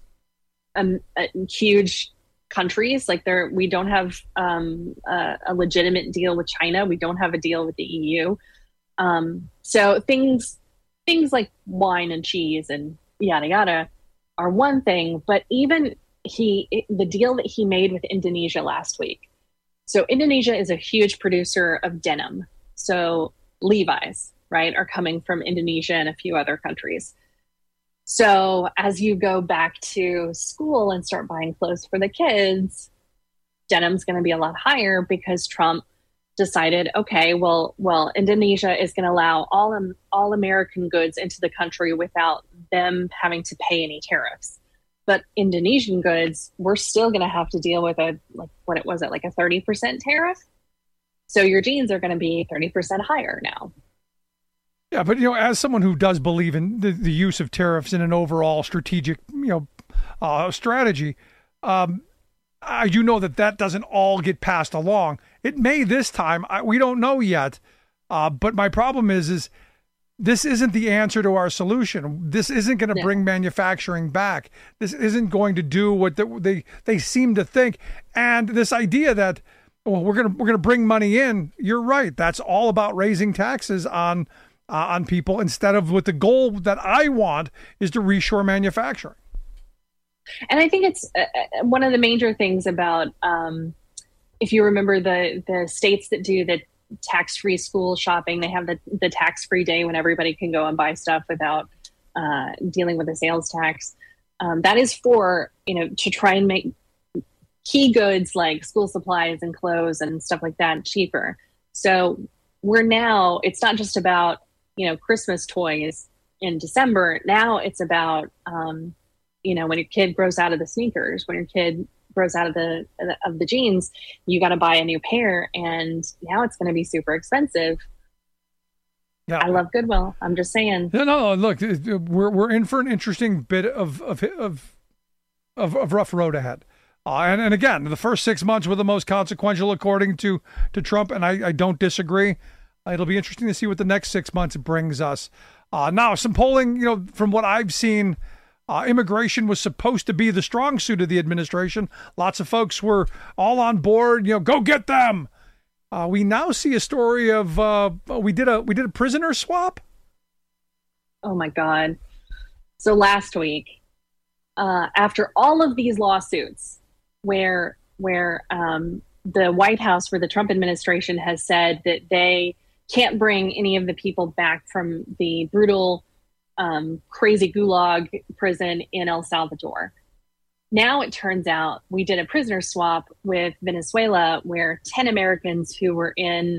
huge countries. Like we don't have a legitimate deal with China. We don't have a deal with the EU. So things like wine and cheese and yada yada are one thing, but even the deal that he made with Indonesia last week. So Indonesia is a huge producer of denim. So Levi's, right, are coming from Indonesia and a few other countries. So as you go back to school and start buying clothes for the kids, denim's going to be a lot higher because Trump decided, okay, well, Indonesia is going to allow all American goods into the country without them having to pay any tariffs. But Indonesian goods, we're still going to have to deal with a 30% tariff. So your jeans are going to be 30% higher now. Yeah, but as someone who does believe in the use of tariffs in an overall strategic, strategy, you know that doesn't all get passed along. It may this time. We don't know yet. But my problem is this isn't the answer to our solution. This isn't going to bring manufacturing back. This isn't going to do what they seem to think. And this idea that we're going to bring money in. You're right. That's all about raising taxes on people instead of what the goal that I want is to reshore manufacturing. And I think it's one of the major things about, if you remember the states that do the tax-free school shopping, they have the tax-free day when everybody can go and buy stuff without dealing with the sales tax. That is for, to try and make key goods like school supplies and clothes and stuff like that cheaper. So it's not just about, Christmas toys in December. Now it's about, when your kid grows out of the sneakers, when your kid grows out of the jeans, you got to buy a new pair, and now it's going to be super expensive. Yeah. I love Goodwill. I'm just saying. No. Look, we're in for an interesting bit of rough road ahead. And again, the first 6 months were the most consequential, according to Trump, and I don't disagree. It'll be interesting to see what the next 6 months brings us. Now, some polling, from what I've seen, immigration was supposed to be the strong suit of the administration. Lots of folks were all on board. Go get them. We now see a story of we did a prisoner swap. Oh my God! So last week, after all of these lawsuits, where the White House, where the Trump administration has said that they can't bring any of the people back from the brutal, crazy gulag prison in El Salvador. Now it turns out we did a prisoner swap with Venezuela, where 10 Americans who were in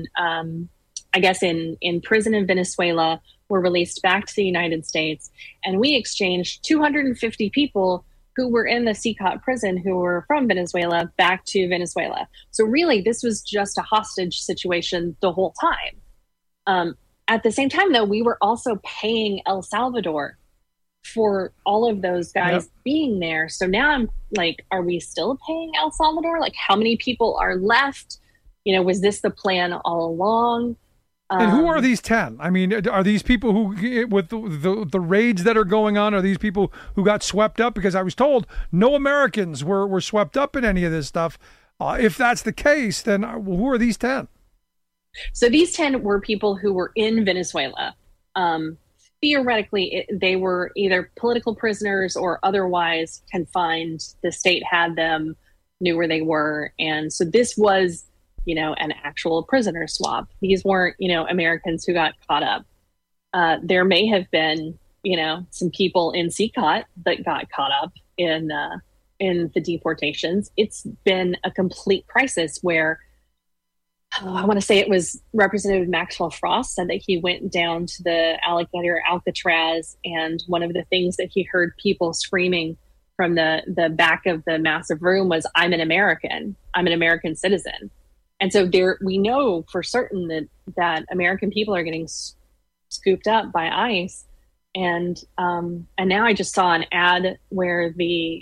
prison in Venezuela were released back to the United States. And we exchanged 250 people who were in the CCOT prison who were from Venezuela back to Venezuela. So really, this was just a hostage situation the whole time. At the same time, though, we were also paying El Salvador for all of those guys being there. So now I'm like, are we still paying El Salvador? Like, how many people are left? Was this the plan all along? And who are these 10? I mean, are these people who, with the raids that are going on, are these people who got swept up? Because I was told no Americans were swept up in any of this stuff. If that's the case, then who are these 10? So these 10 were people who were in Venezuela. Theoretically, they were either political prisoners or otherwise confined. The state had them, knew where they were. And so this was, an actual prisoner swap. These weren't, Americans who got caught up. There may have been, some people in CCOT that got caught up in the deportations. It's been a complete crisis where I want to say it was Representative Maxwell Frost said that he went down to the alligator Alcatraz, and one of the things that he heard people screaming from the back of the massive room was, I'm an American citizen. And so we know for certain that American people are getting scooped up by ICE. And now I just saw an ad where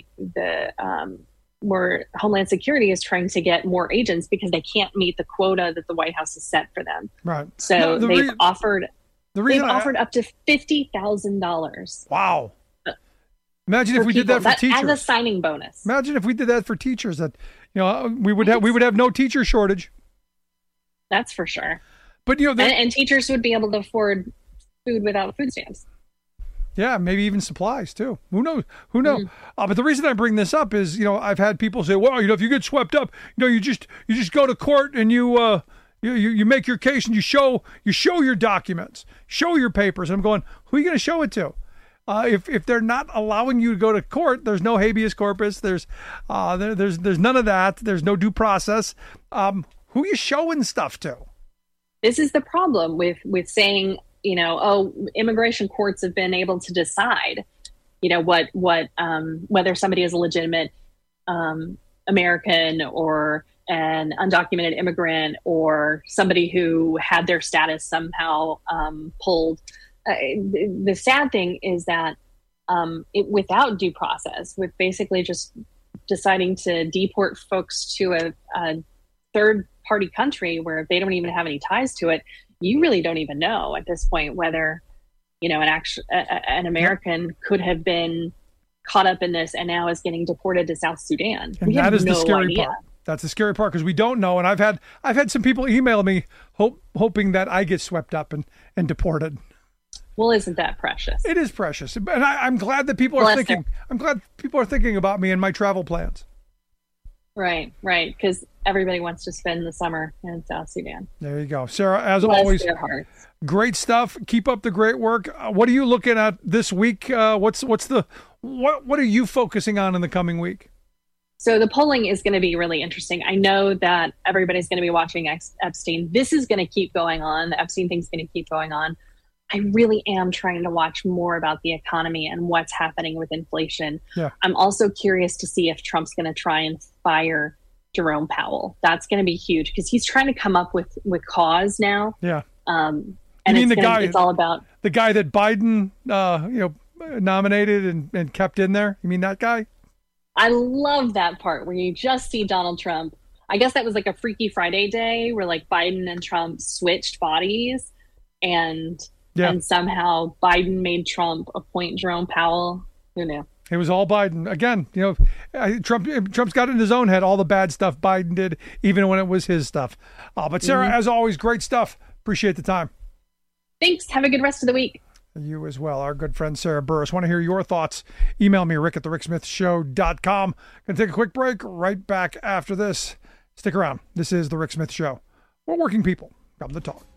where Homeland Security is trying to get more agents because they can't meet the quota that the White House has set for them. Right. So they've offered up to $50,000. Wow. Imagine if we did that for teachers as a signing bonus. Imagine if we did that for teachers. That we would have no teacher shortage. That's for sure. But and teachers would be able to afford food without food stamps. Yeah, maybe even supplies too. Who knows? But the reason I bring this up is, I've had people say, well, if you get swept up, you just go to court and you make your case and you show your documents, show your papers. I'm going, who are you going to show it to? If they're not allowing you to go to court, there's no habeas corpus. There's none of that. There's no due process. Who are you showing stuff to? This is the problem with saying, immigration courts have been able to decide. whether somebody is a legitimate American or an undocumented immigrant or somebody who had their status somehow pulled. The sad thing is that without due process, with basically just deciding to deport folks to a third-party country where they don't even have any ties to it, you really don't even know at this point whether an American could have been caught up in this and now is getting deported to South Sudan. And that is the scary part. That's the scary part because we don't know. And I've had some people email me hoping that I get swept up and deported. Well, isn't that precious? It is precious, and I'm glad that people are thinking. I'm glad people are thinking about me and my travel plans. Right, because everybody wants to spend the summer in South Sudan. There you go, Sarah. As always, great stuff. Keep up the great work. What are you looking at this week? What are you focusing on in the coming week? So the polling is going to be really interesting. I know that everybody's going to be watching Epstein. This is going to keep going on. The Epstein thing's going to keep going on. I really am trying to watch more about the economy and what's happening with inflation. Yeah. I'm also curious to see if Trump's going to try and fire Jerome Powell. That's going to be huge because he's trying to come up with cause now. Yeah. And it's all about the guy that Biden, nominated and kept in there. You mean that guy? I love that part where you just see Donald Trump. I guess that was like a Freaky Friday day where like Biden and Trump switched bodies and somehow Biden made Trump appoint Jerome Powell. Who knew? It was all Biden. Again, Trump's got in his own head all the bad stuff Biden did, even when it was his stuff. But Sarah, as always, great stuff. Appreciate the time. Thanks. Have a good rest of the week. You as well. Our good friend Sarah Burris. Want to hear your thoughts? Email me, rick@thericksmithshow.com. Gonna take a quick break. Right back after this. Stick around. This is The Rick Smith Show. We're working people. Come to talk.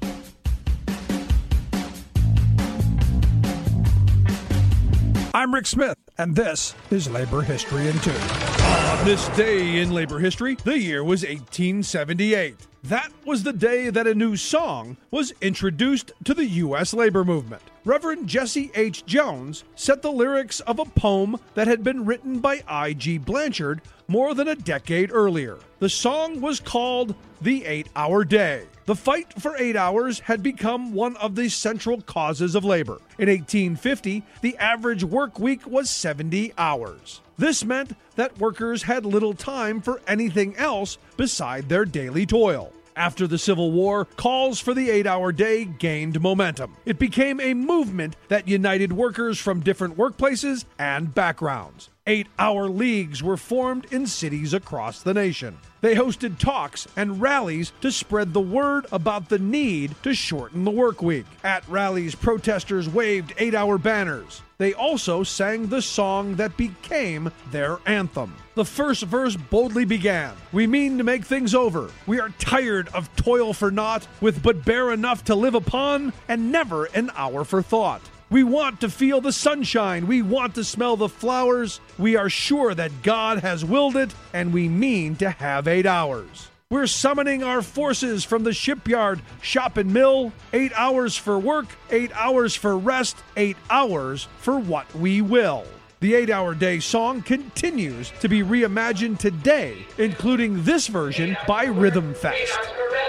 I'm Rick Smith, and this is Labor History in 2. On this day in labor history, the year was 1878. That was the day that a new song was introduced to the U.S. labor movement. Reverend Jesse H. Jones set the lyrics of a poem that had been written by I.G. Blanchard more than a decade earlier. The song was called The 8-Hour Day. The fight for 8 hours had become one of the central causes of labor. In 1850, the average work week was 70 hours. This meant that workers had little time for anything else beside their daily toil. After the Civil War, calls for the 8-hour day gained momentum. It became a movement that united workers from different workplaces and backgrounds. 8-hour leagues were formed in cities across the nation. They hosted talks and rallies to spread the word about the need to shorten the work week. At rallies, protesters waved 8-hour banners. They also sang the song that became their anthem. The first verse boldly began. We mean to make things over. We are tired of toil for naught, with but bare enough to live upon, and never an hour for thought. We want to feel the sunshine. We want to smell the flowers. We are sure that God has willed it, and we mean to have 8 hours. We're summoning our forces from the shipyard, shop and mill. 8 hours for work, 8 hours for rest, 8 hours for what we will. The 8-Hour Day song continues to be reimagined today, including this version by Rhythm Fest.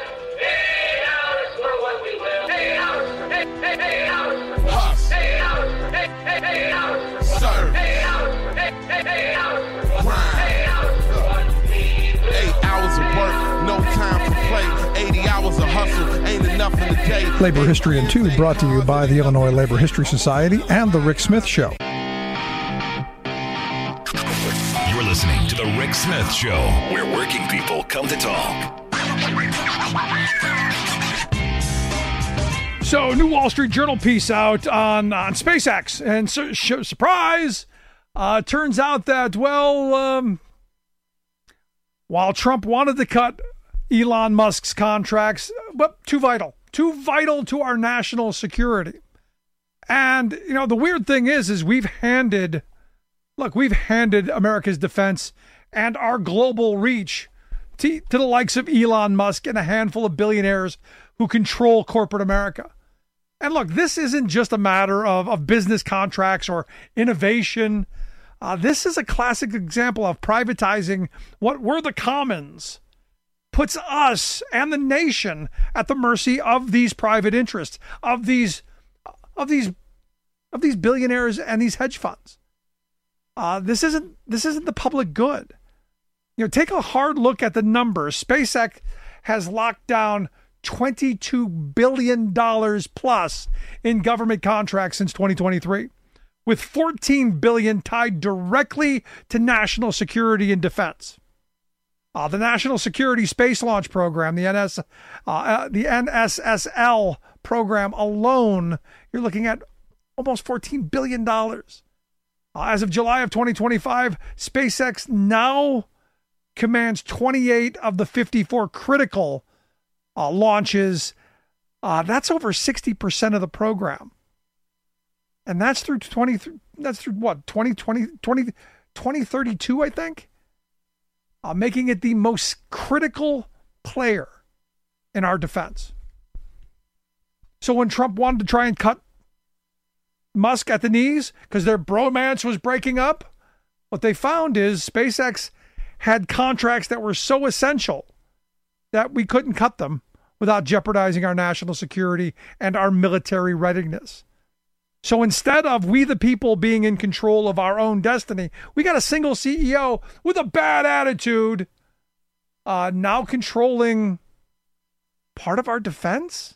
Labor History in 2 brought to you by the Illinois Labor History Society and The Rick Smith Show. You're listening to The Rick Smith Show, where working people come to talk. So, new Wall Street Journal piece out on SpaceX. And surprise, turns out that, while Trump wanted to cut Elon Musk's contracts, but too vital to our national security. And, the weird thing is we've handed America's defense and our global reach to the likes of Elon Musk and a handful of billionaires who control corporate America. And look, this isn't just a matter of business contracts or innovation. This is a classic example of privatizing what were the commons, puts us and the nation at the mercy of these private interests, of these billionaires and these hedge funds. This isn't the public good. Take a hard look at the numbers. SpaceX has locked down $22 billion plus in government contracts since 2023, with $14 billion tied directly to national security and defense. The National Security Space Launch Program, the NSSL program alone, you're looking at almost $14 billion. As of July of 2025, SpaceX now commands 28 of the 54 critical launches. That's over 60% of the program. And that's through 2032, I think. Making it the most critical player in our defense. So when Trump wanted to try and cut Musk at the knees because their bromance was breaking up, what they found is SpaceX had contracts that were so essential that we couldn't cut them without jeopardizing our national security and our military readiness. So instead of we the people being in control of our own destiny, we got a single CEO with a bad attitude now controlling part of our defense.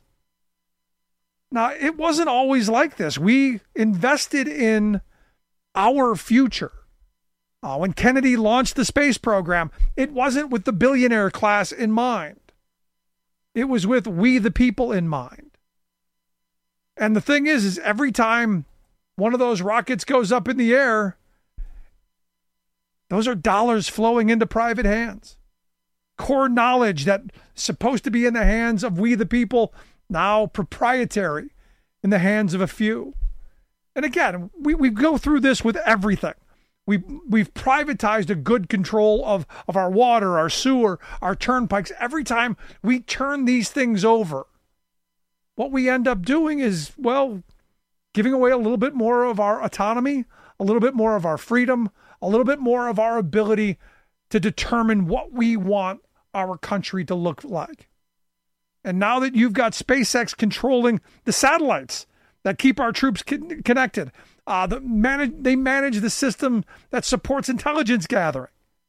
Now, it wasn't always like this. We invested in our future. When Kennedy launched the space program, it wasn't with the billionaire class in mind. It was with we the people in mind. And the thing is every time one of those rockets goes up in the air, those are dollars flowing into private hands. Core knowledge that's supposed to be in the hands of we the people, now proprietary in the hands of a few. And again, we go through this with everything. We've privatized a good control of our water, our sewer, our turnpikes. Every time we turn these things over, what we end up doing is, well, giving away a little bit more of our autonomy, a little bit more of our freedom, a little bit more of our ability to determine what we want our country to look like. And now that you've got SpaceX controlling the satellites that keep our troops connected, they manage the system that supports intelligence gathering.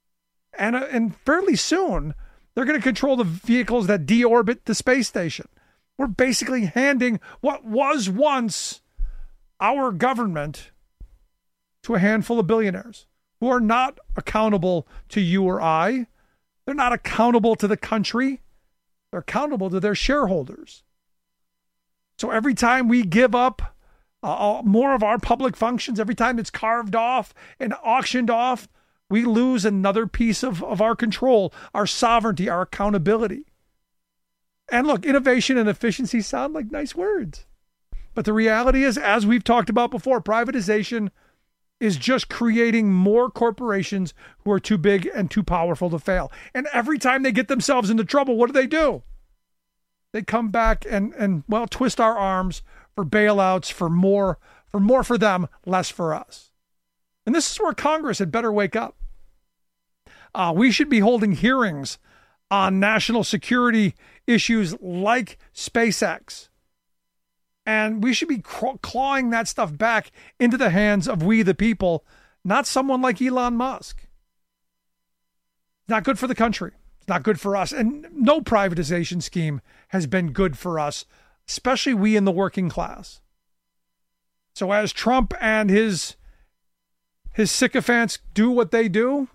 And fairly soon, they're going to control the vehicles that deorbit the space station. We're basically handing what was once our government to a handful of billionaires who are not accountable to you or I. They're not accountable to the country. They're accountable to their shareholders. So every time we give up more of our public functions, every time it's carved off and auctioned off, we lose another piece of our control, our sovereignty, our accountability. And look, innovation and efficiency sound like nice words. But the reality is, as we've talked about before, privatization is just creating more corporations who are too big and too powerful to fail. And every time they get themselves into trouble, what do? They come back and twist our arms for bailouts, for more for them, less for us. And this is where Congress had better wake up. We should be holding hearings on national security issues like SpaceX. And we should be clawing that stuff back into the hands of we the people, not someone like Elon Musk. It's not good for the country. It's not good for us. And no privatization scheme has been good for us, especially we in the working class. So as Trump and his sycophants do what they do,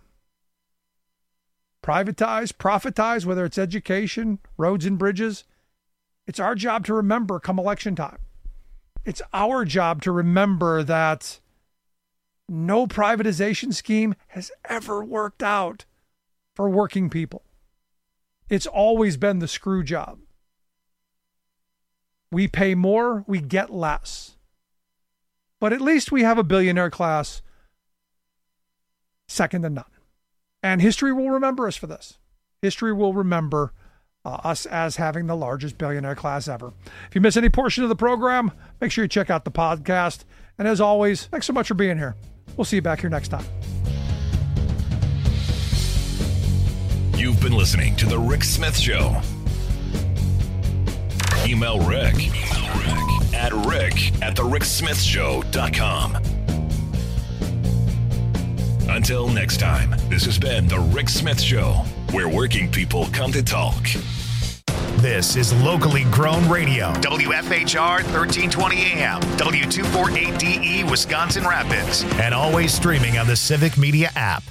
privatize, profitize, whether it's education, roads and bridges, it's our job to remember come election time. It's our job to remember that no privatization scheme has ever worked out for working people. It's always been the screw job. We pay more, we get less. But at least we have a billionaire class second to none. And history will remember us for this. History will remember us as having the largest billionaire class ever. If you miss any portion of the program, make sure you check out the podcast. And as always, thanks so much for being here. We'll see you back here next time. You've been listening to The Rick Smith Show. Email Rick at rick@thericksmithshow.com. Until next time, this has been The Rick Smith Show, where working people come to talk. This is locally grown radio. WFHR 1320 AM, W248DE, Wisconsin Rapids, and always streaming on the Civic Media app.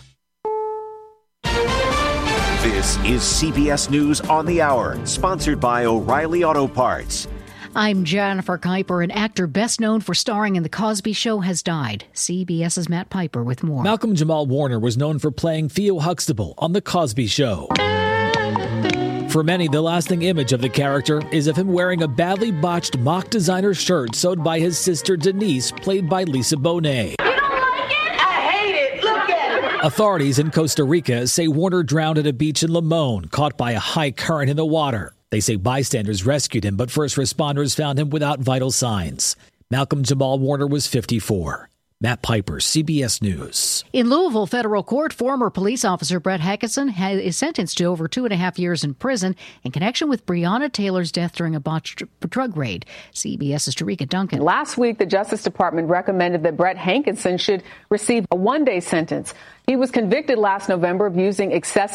This is CBS News on the Hour, sponsored by O'Reilly Auto Parts. I'm Jennifer Kuiper. An actor best known for starring in The Cosby Show has died. CBS's Matt Piper with more. Malcolm Jamal Warner was known for playing Theo Huxtable on The Cosby Show. For many, the lasting image of the character is of him wearing a badly botched mock designer shirt sewed by his sister Denise, played by Lisa Bonet. You don't like it? I hate it. Look at it. Authorities in Costa Rica say Warner drowned at a beach in Limon, caught by a high current in the water. They say bystanders rescued him, but first responders found him without vital signs. Malcolm Jamal Warner was 54. Matt Piper, CBS News. In Louisville federal court, former police officer Brett Hackeson is sentenced to over 2.5 years in prison in connection with Breonna Taylor's death during a botched drug raid. CBS's Tarika Duncan. Last week, the Justice Department recommended that Brett Hankinson should receive a one-day sentence. He was convicted last November of using excessive